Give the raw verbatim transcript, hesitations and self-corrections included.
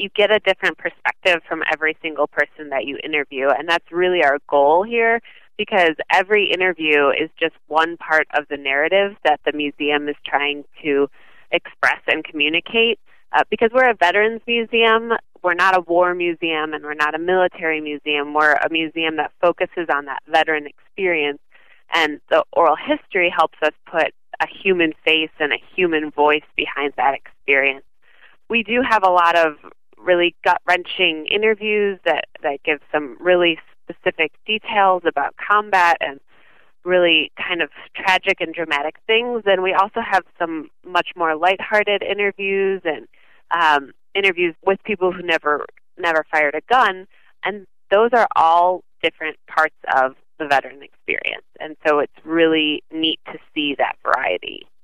you get a different perspective from every single person that you interview, and that's really our goal here, because every interview is just one part of the narrative that the museum is trying to express and communicate. Uh, because we're a veterans museum, we're not a war museum, and we're not a military museum. We're a museum that focuses on that veteran experience, and the oral history helps us put a human face and a human voice behind that experience. We do have a lot of really gut-wrenching interviews that, that give some really specific details about combat and really kind of tragic and dramatic things. And we also have some much more lighthearted interviews and um, interviews with people who never never fired a gun. And those are all different parts of the veteran experience. And so it's really neat to see that variety.